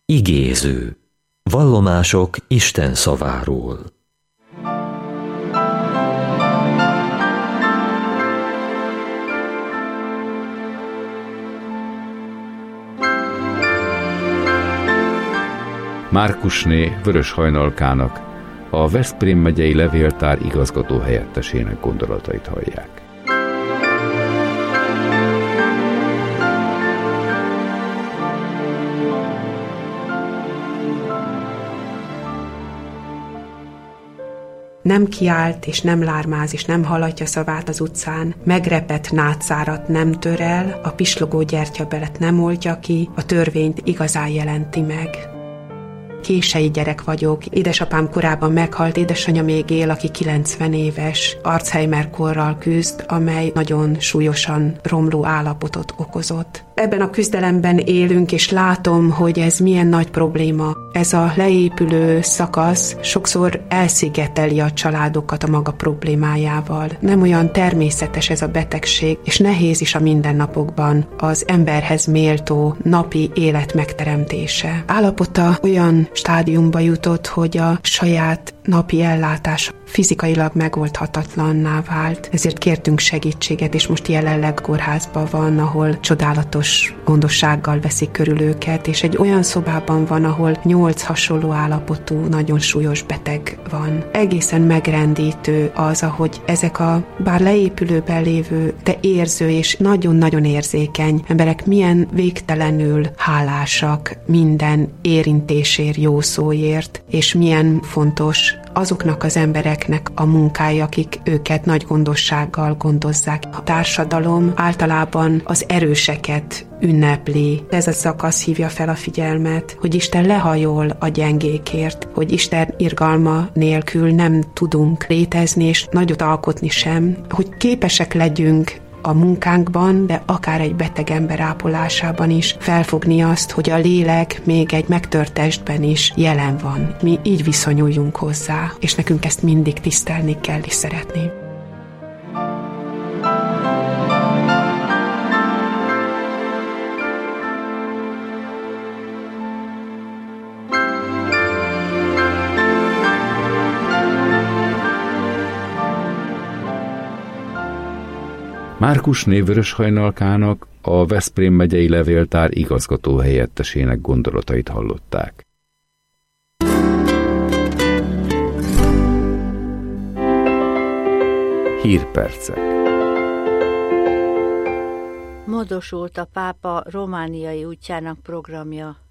Igéző. Vallomások Isten szaváról. Márkusné Vöröshajnalkának, a Veszprém megyei levéltár igazgató helyettesének gondolatait hallják. Nem kiált és nem lármáz és nem hallatja szavát az utcán, megrepett nátszárat nem tör el, a pislogó gyertyabelet nem oltja ki, a törvényt igazán jelenti meg. Kései gyerek vagyok, édesapám korábban meghalt, édesanyja még él, aki 90 éves, Alzheimer-korral küzd, amely nagyon súlyosan romló állapotot okozott. Ebben a küzdelemben élünk, és látom, hogy ez milyen nagy probléma. Ez a leépülő szakasz sokszor elszigeteli a családokat a maga problémájával. Nem olyan természetes ez a betegség, és nehéz is a mindennapokban az emberhez méltó napi élet megteremtése. Állapota olyan stádiumba jutott, hogy a saját napi ellátás fizikailag megoldhatatlanná vált. Ezért kértünk segítséget, és most jelenleg kórházban van, ahol csodálatos gondossággal veszik körül őket, és egy olyan szobában van, ahol 8 hasonló állapotú, nagyon súlyos beteg van. Egészen megrendítő az, ahogy ezek a bár leépülőben lévő, de érző és nagyon-nagyon érzékeny emberek milyen végtelenül hálásak minden érintésért, jó szóért, és milyen fontos azoknak az embereknek a munkája, akik őket nagy gondossággal gondozzák. A társadalom általában az erőseket ünnepli. Ez a szakasz hívja fel a figyelmet, hogy Isten lehajol a gyengékért, hogy Isten irgalma nélkül nem tudunk létezni, és nagyot alkotni sem, hogy képesek legyünk a munkánkban, de akár egy beteg ember ápolásában is felfogni azt, hogy a lélek még egy megtört testben is jelen van. Mi így viszonyuljunk hozzá, és nekünk ezt mindig tisztelni kell és szeretni. Márkusné Vöröshajnalkának, a Veszprém megyei levéltár igazgató helyettesének gondolatait hallották. Hírpercek. Módosult a pápa romániai útjának programja.